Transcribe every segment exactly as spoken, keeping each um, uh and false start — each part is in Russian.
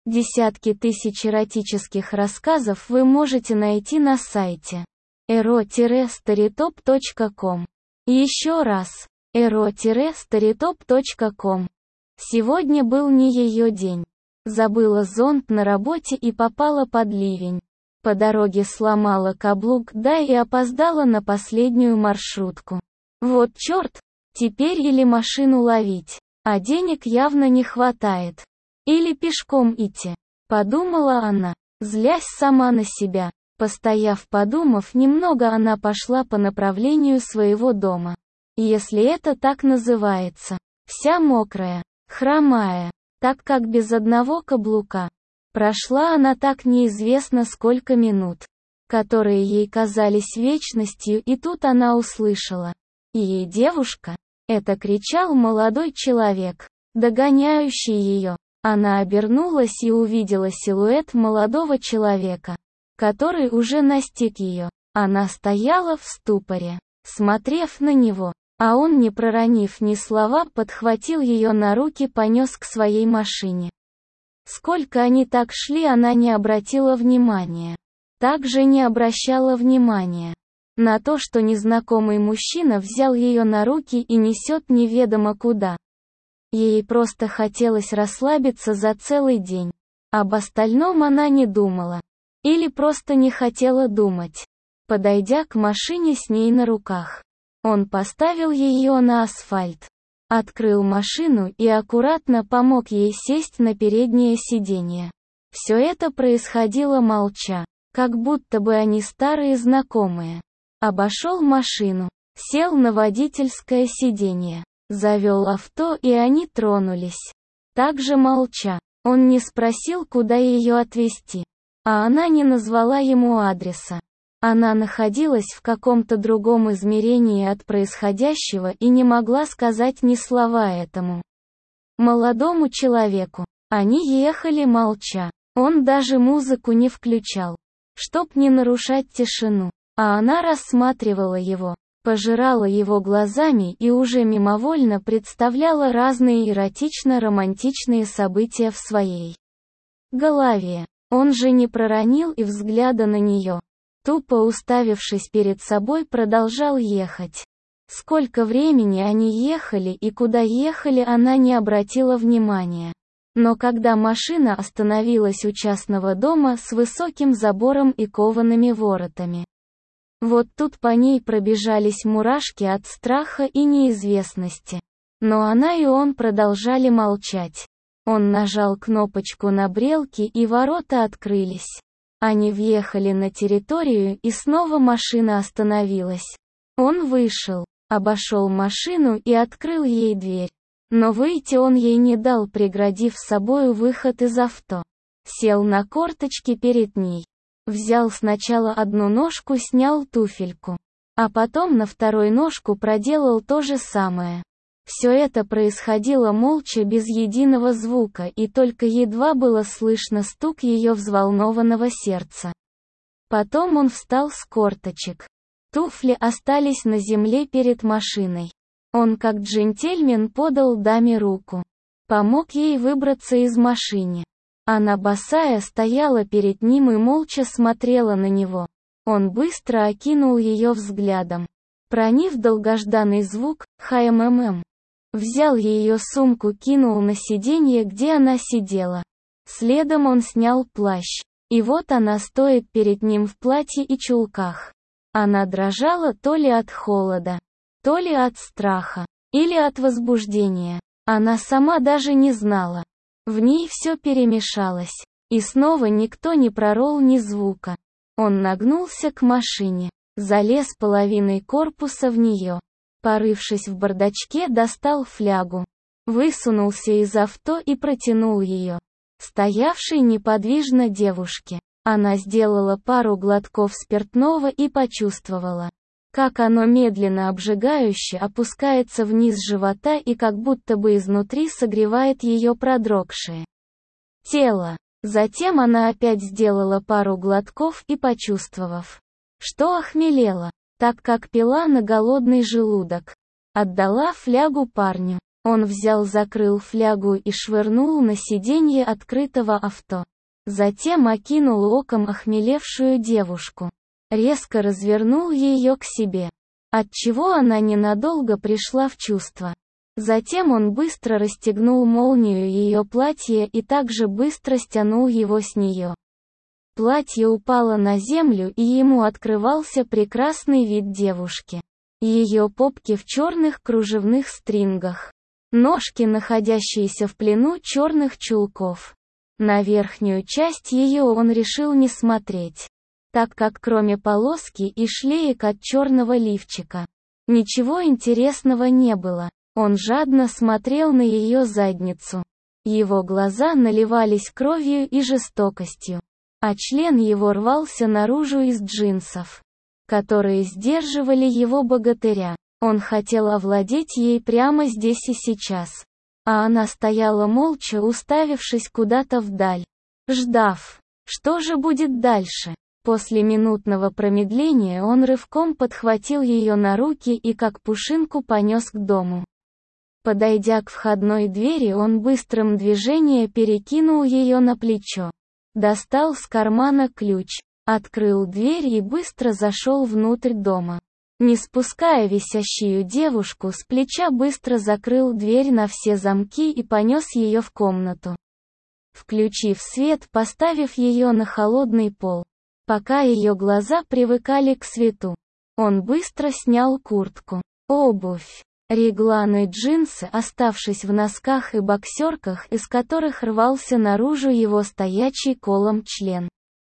Десятки тысяч эротических рассказов вы можете найти на сайте эро старитоп точка ком. Еще раз, эро старитоп точка ком. Сегодня был не ее день. Забыла зонт на работе и попала под ливень. По дороге сломала каблук, да и опоздала на последнюю маршрутку. Вот черт, теперь или машину ловить, а денег явно не хватает. Или пешком идти, подумала она, злясь сама на себя. Постояв подумав немного, она пошла по направлению своего дома. Если это так называется. Вся мокрая, хромая, так как без одного каблука. Прошла она так неизвестно сколько минут, которые ей казались вечностью, и тут она услышала. «Ей девушка!» — это кричал молодой человек, догоняющий ее. Она обернулась и увидела силуэт молодого человека, который уже настиг ее. Она стояла в ступоре, смотрев на него, а он, не проронив ни слова, подхватил ее на руки, понес к своей машине. Сколько они так шли, она не обратила внимания. Также не обращала внимания на то, что незнакомый мужчина взял ее на руки и несет неведомо куда. Ей просто хотелось расслабиться за целый день. Об остальном она не думала. Или просто не хотела думать. Подойдя к машине с ней на руках, он поставил ее на асфальт. Открыл машину и аккуратно помог ей сесть на переднее сиденье. Все это происходило молча, как будто бы они старые знакомые. Обошел машину, сел на водительское сиденье, завел авто, и они тронулись. Также молча. Он не спросил, куда ее отвезти, а она не назвала ему адреса. Она находилась в каком-то другом измерении от происходящего и не могла сказать ни слова этому молодому человеку. Они ехали молча. Он даже музыку не включал, чтоб не нарушать тишину. А она рассматривала его, пожирала его глазами и уже мимовольно представляла разные эротично-романтичные события в своей голове. Он же не проронил и взгляда на нее. Тупо уставившись перед собой, продолжал ехать. Сколько времени они ехали и куда ехали, она не обратила внимания. Но когда машина остановилась у частного дома с высоким забором и коваными воротами, вот тут по ней пробежались мурашки от страха и неизвестности. Но она и он продолжали молчать. Он нажал кнопочку на брелке, и ворота открылись. Они въехали на территорию, и снова машина остановилась. Он вышел, обошел машину и открыл ей дверь. Но выйти он ей не дал, преградив собою выход из авто. Сел на корточки перед ней. Взял сначала одну ножку, снял туфельку. А потом на второй ножку проделал то же самое. Все это происходило молча, без единого звука, и только едва было слышно стук ее взволнованного сердца. Потом он встал с корточек. Туфли остались на земле перед машиной. Он, как джентльмен, подал даме руку. Помог ей выбраться из машины. Она босая стояла перед ним и молча смотрела на него. Он быстро окинул ее взглядом. Проняв долгожданный звук «ха-м-м-м», взял ее сумку, кинул на сиденье, где она сидела. Следом он снял плащ. И вот она стоит перед ним в платье и чулках. Она дрожала то ли от холода, то ли от страха, или от возбуждения. Она сама даже не знала. В ней все перемешалось. И снова никто не пророл ни звука. Он нагнулся к машине, залез половиной корпуса в нее. Порывшись в бардачке, достал флягу. Высунулся из авто и протянул ее стоявшей неподвижно девушке. Она сделала пару глотков спиртного и почувствовала, как оно медленно обжигающе опускается вниз живота и как будто бы изнутри согревает ее продрогшее тело. Затем она опять сделала пару глотков и, почувствовав, что охмелела, так как пила на голодный желудок, отдала флягу парню. Он взял, закрыл флягу и швырнул на сиденье открытого авто. Затем окинул оком охмелевшую девушку. Резко развернул ее к себе, отчего она ненадолго пришла в чувство. Затем он быстро расстегнул молнию ее платья и также быстро стянул его с нее. Платье упало на землю, и ему открывался прекрасный вид девушки. Ее попки в черных кружевных стрингах. Ножки, находящиеся в плену черных чулков. На верхнюю часть ее он решил не смотреть, так как кроме полоски и шлеек от черного лифчика, ничего интересного не было. Он жадно смотрел на ее задницу. Его глаза наливались кровью и жестокостью, а член его рвался наружу из джинсов, которые сдерживали его богатыря. Он хотел овладеть ей прямо здесь и сейчас. А она стояла молча, уставившись куда-то вдаль, ждав, что же будет дальше. После минутного промедления он рывком подхватил ее на руки и как пушинку понес к дому. Подойдя к входной двери, он быстрым движением перекинул ее на плечо. Достал с кармана ключ, открыл дверь и быстро зашел внутрь дома. Не спуская висящую девушку с плеча, быстро закрыл дверь на все замки и понес ее в комнату. Включив свет, поставив ее на холодный пол, пока ее глаза привыкали к свету, он быстро снял куртку, обувь, регланы, джинсы, оставшись в носках и боксерках, из которых рвался наружу его стоячий колом член.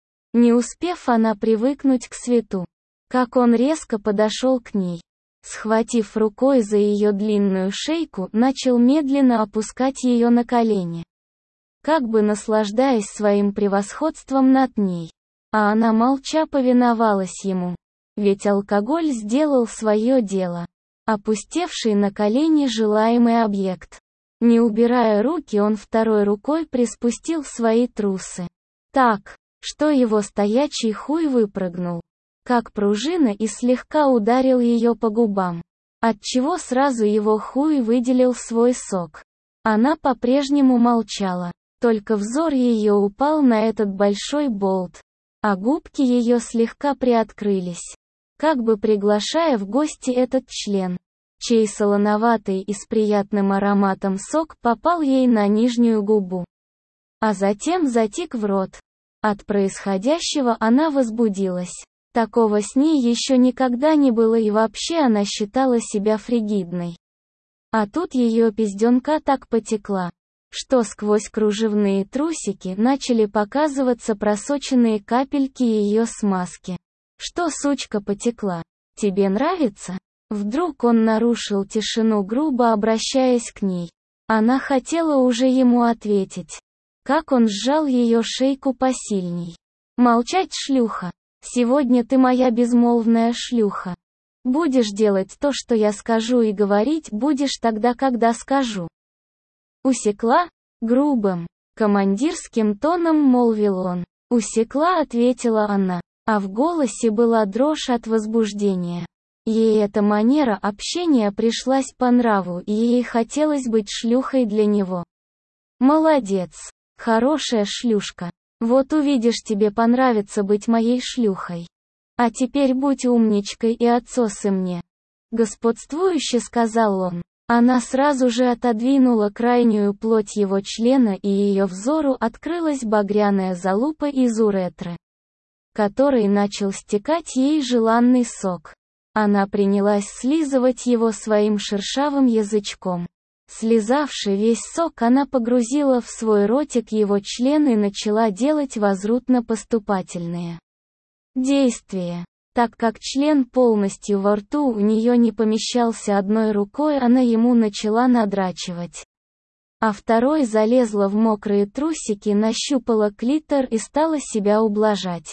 Не успев она привыкнуть к свету, как он резко подошел к ней. Схватив рукой за ее длинную шейку, начал медленно опускать ее на колени, как бы наслаждаясь своим превосходством над ней. А она молча повиновалась ему, ведь алкоголь сделал свое дело, опустевший на колени желаемый объект. Не убирая руки, он второй рукой приспустил свои трусы, так, что его стоячий хуй выпрыгнул, как пружина, и слегка ударил ее по губам, отчего сразу его хуй выделил свой сок. Она по-прежнему молчала, только взор ее упал на этот большой болт, а губки ее слегка приоткрылись, как бы приглашая в гости этот член, чей солоноватый и с приятным ароматом сок попал ей на нижнюю губу, а затем затек в рот. От происходящего она возбудилась. Такого с ней еще никогда не было, и вообще она считала себя фригидной. А тут ее пизденка так потекла, что сквозь кружевные трусики начали показываться просоченные капельки ее смазки. «Что, сучка, потекла? Тебе нравится?» Вдруг он нарушил тишину, грубо обращаясь к ней. Она хотела уже ему ответить, как он сжал ее шейку посильней. «Молчать, шлюха! Сегодня ты моя безмолвная шлюха. Будешь делать то, что я скажу, и говорить будешь тогда, когда скажу». «Усекла?» — грубым, командирским тоном молвил он. «Усекла», — ответила она, а в голосе была дрожь от возбуждения. Ей эта манера общения пришлась по нраву, и ей хотелось быть шлюхой для него. «Молодец, хорошая шлюшка. Вот увидишь, тебе понравится быть моей шлюхой. А теперь будь умничкой и отсосы мне». Господствующе сказал он. Она сразу же отодвинула крайнюю плоть его члена, и ее взору открылась багряная залупа из уретры, которой начал стекать ей желанный сок. Она принялась слизывать его своим шершавым язычком. Слизавши весь сок, она погрузила в свой ротик его член и начала делать возрутно-поступательные действия. Так как член полностью во рту у нее не помещался одной рукой, она ему начала надрачивать, а второй залезла в мокрые трусики, нащупала клитор и стала себя ублажать.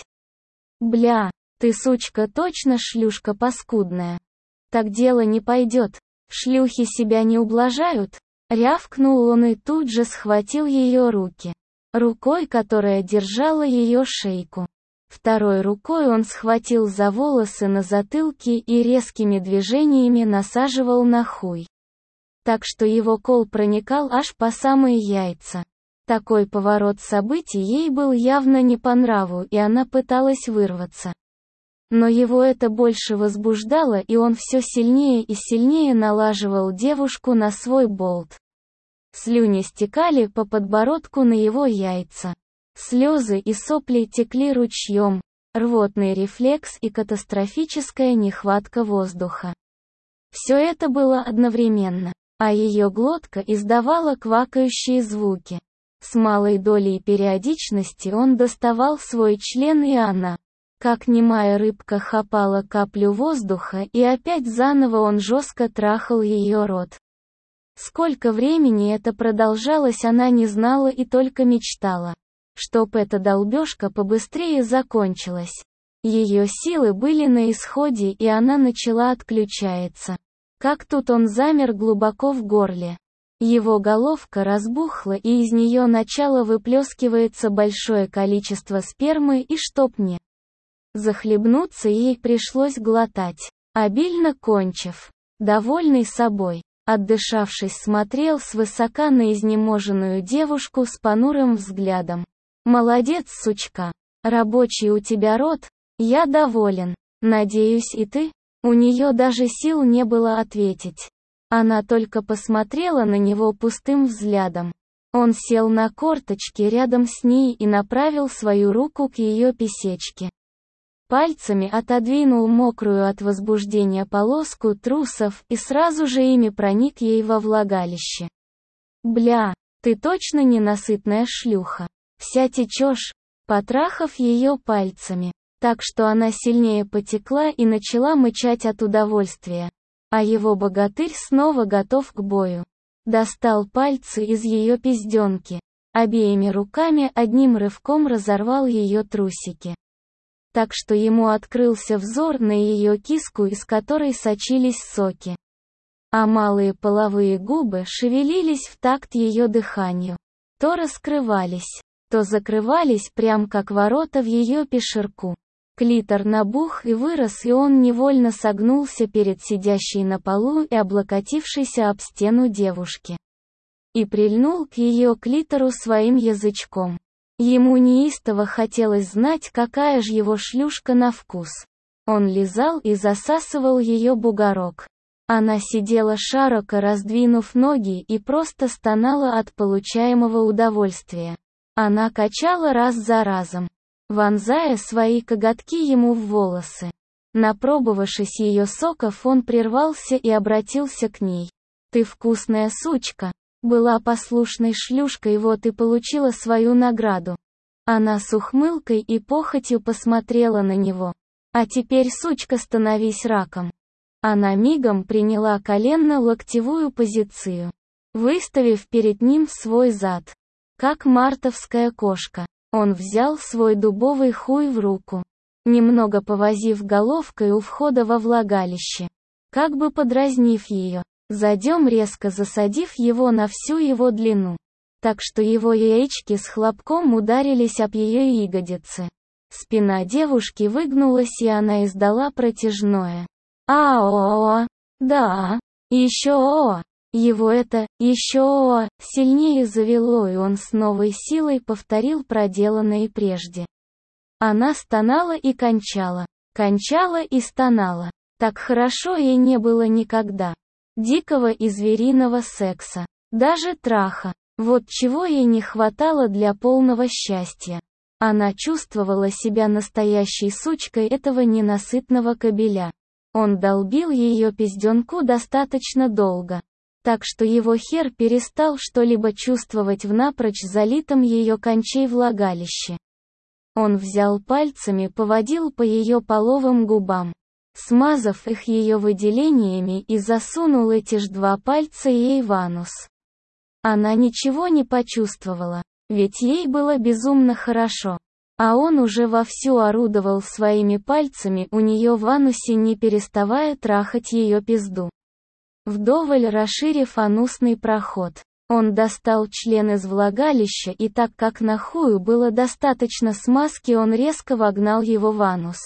«Бля, ты, сучка, точно шлюшка паскудная. Так дело не пойдет. Шлюхи себя не ублажают?» Рявкнул он и тут же схватил ее руки, рукой, которая держала ее шейку. Второй рукой он схватил за волосы на затылке и резкими движениями насаживал на хуй. так что его кол проникал аж по самые яйца. Такой поворот событий ей был явно не по нраву, и она пыталась вырваться. Но его это больше возбуждало, и он все сильнее и сильнее налаживал девушку на свой болт. Слюни стекали по подбородку на его яйца. Слезы и сопли текли ручьем, рвотный рефлекс и катастрофическая нехватка воздуха. Все это было одновременно, а ее глотка издавала квакающие звуки. С малой долей периодичности он доставал свой член, и она, как немая рыбка, хапала каплю воздуха, и опять заново он жестко трахал ее рот. Сколько времени это продолжалось, она не знала и только мечтала, чтоб эта долбежка побыстрее закончилась. Ее силы были на исходе, и она начала отключаться. Как тут он замер глубоко в горле. Его головка разбухла, и из нее начало выплескивается большое количество спермы, и чтоб не захлебнуться, ей пришлось глотать, обильно кончив. Довольный собой, отдышавшись, смотрел свысока на изнеможенную девушку с понурым взглядом. «Молодец, сучка. Рабочий у тебя рот. Я доволен. Надеюсь, и ты?» У нее даже сил не было ответить. Она только посмотрела на него пустым взглядом. Он сел на корточки рядом с ней и направил свою руку к ее писечке. Пальцами отодвинул мокрую от возбуждения полоску трусов и сразу же ими проник ей во влагалище. «Бля, ты точно ненасытная шлюха. Вся течешь», потрахав ее пальцами, так что она сильнее потекла и начала мычать от удовольствия. А его богатырь снова готов к бою. Достал пальцы из ее пизденки. Обеими руками одним рывком разорвал ее трусики. Так что ему открылся взор на ее киску, из которой сочились соки. А малые половые губы шевелились в такт ее дыханию. То раскрывались, то закрывались, прям как ворота в ее пещерку. Клитор набух и вырос, и он невольно согнулся перед сидящей на полу и облокотившейся об стену девушки. И прильнул к ее клитору своим язычком. Ему неистово хотелось знать, какая ж его шлюшка на вкус. Он лизал и засасывал ее бугорок. Она сидела широко раздвинув ноги и просто стонала от получаемого удовольствия. Она качала раз за разом, вонзая свои коготки ему в волосы. Напробовавшись ее соков, он прервался и обратился к ней. «Ты вкусная сучка. Была послушной шлюшкой, вот и получила свою награду». Она с ухмылкой и похотью посмотрела на него. «А теперь, сучка, становись раком». Она мигом приняла коленно-локтевую позицию, выставив перед ним свой зад. Как мартовская кошка. Он взял свой дубовый хуй в руку, немного повозив головкой у входа во влагалище, как бы подразнив ее, задем резко засадив его на всю его длину, так что его яички с хлопком ударились об ее ягодицы. Спина девушки выгнулась, и она издала протяжное «Ао-о-о». Да, еще «о-о». Его это «еще о-о» сильнее завело, и он с новой силой повторил проделанное прежде. Она стонала и кончала, кончала и стонала. Так хорошо ей не было никогда. Дикого и звериного секса, даже траха. Вот чего ей не хватало для полного счастья. Она чувствовала себя настоящей сучкой этого ненасытного кобеля. Он долбил ее пизденку достаточно долго, так что его хер перестал что-либо чувствовать в напрочь залитом ее кончей влагалище. Он взял пальцами, поводил по ее половым губам, смазав их ее выделениями, и засунул эти ж два пальца ей в анус. Она ничего не почувствовала, ведь ей было безумно хорошо. А он уже вовсю орудовал своими пальцами у нее в анусе, не переставая трахать ее пизду. Вдоволь расширив анусный проход, он достал член из влагалища, и так как на хую было достаточно смазки, он резко вогнал его в анус.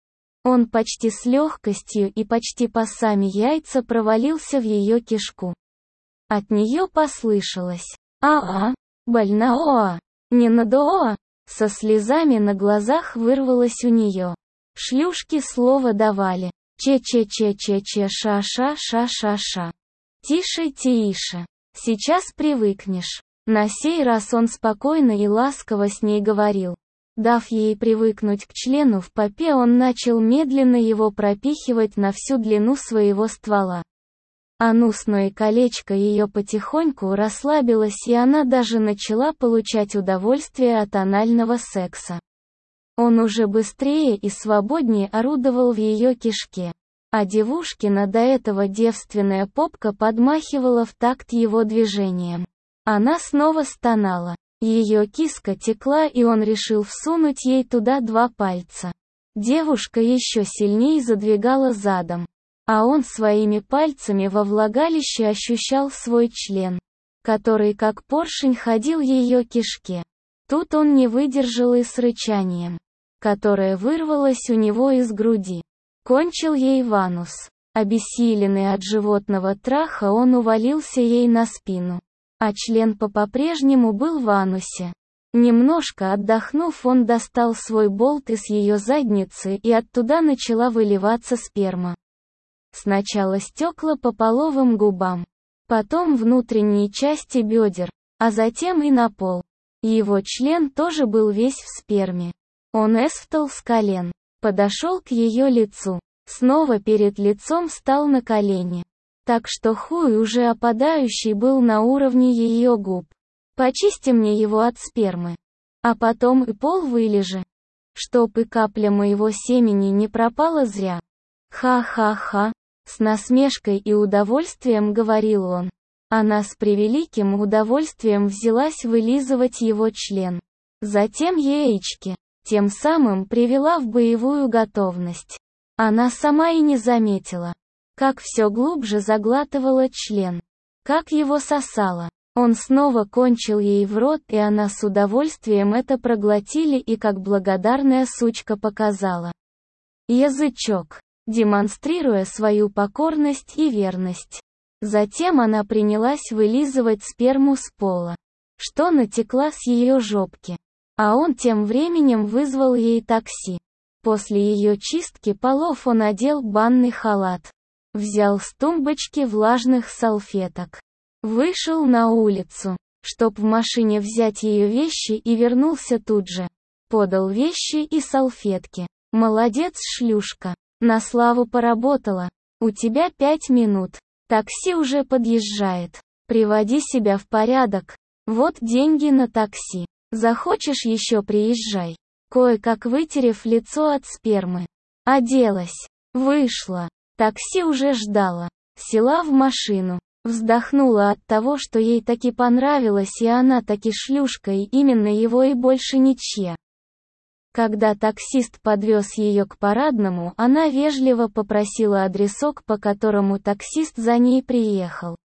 Он почти с легкостью и почти по сами яйца провалился в ее кишку. От нее послышалось: «А-а, больно-оа, не надо-оа». Со слезами на глазах вырвалось у нее. Шлюшки слово давали: че-че-че-че-че-ша-ша-ша-ша-ша. Тише-тише. Сейчас привыкнешь. На сей раз он спокойно и ласково с ней говорил. Дав ей привыкнуть к члену в попе, он начал медленно его пропихивать на всю длину своего ствола. Анусное колечко ее потихоньку расслабилось, и она даже начала получать удовольствие от анального секса. Он уже быстрее и свободнее орудовал в ее кишке, а девушкина до этого девственная попка подмахивала в такт его движениям. Она снова стонала. Ее киска текла, и он решил всунуть ей туда два пальца. Девушка еще сильнее задвигала задом, а он своими пальцами во влагалище ощущал свой член, который как поршень ходил ее кишке. Тут он не выдержал и с рычанием, которое вырвалось у него из груди, кончил ей в анус. Обессиленный от животного траха, он увалился ей на спину, а член по-прежнему был в анусе. Немножко отдохнув, он достал свой болт из ее задницы, и оттуда начала выливаться сперма. Сначала стекла по половым губам, потом внутренней части бедер, а затем и на пол. Его член тоже был весь в сперме. Он эсфтал с колен, подошел к ее лицу, снова перед лицом стал на колени, так что хуй уже опадающий был на уровне ее губ. «Почисти мне его от спермы, а потом и пол вылежи, чтоб и капля моего семени не пропала зря». «Ха-ха-ха», с насмешкой и удовольствием говорил он. Она с превеликим удовольствием взялась вылизывать его член, затем яички, тем самым привела в боевую готовность. Она сама и не заметила, как все глубже заглатывала член, как его сосала. Он снова кончил ей в рот, и она с удовольствием это проглотили и как благодарная сучка показала язычок, демонстрируя свою покорность и верность. Затем она принялась вылизывать сперму с пола, что натекла с ее жопки. А он тем временем вызвал ей такси. После ее чистки полов он одел банный халат, взял с тумбочки влажных салфеток, вышел на улицу, чтоб в машине взять ее вещи, и вернулся тут же. Подал вещи и салфетки. «Молодец, шлюшка, на славу поработала. У тебя пять минут. Такси уже подъезжает. Приводи себя в порядок. Вот деньги на такси. Захочешь еще приезжай». Кое-как вытерев лицо от спермы, оделась, вышла. Такси уже ждало. Села в машину, вздохнула от того, что ей таки понравилось, и она таки шлюшка, и именно его, и больше ничья. Когда таксист подвез ее к парадному, она вежливо попросила адресок, по которому таксист за ней приехал.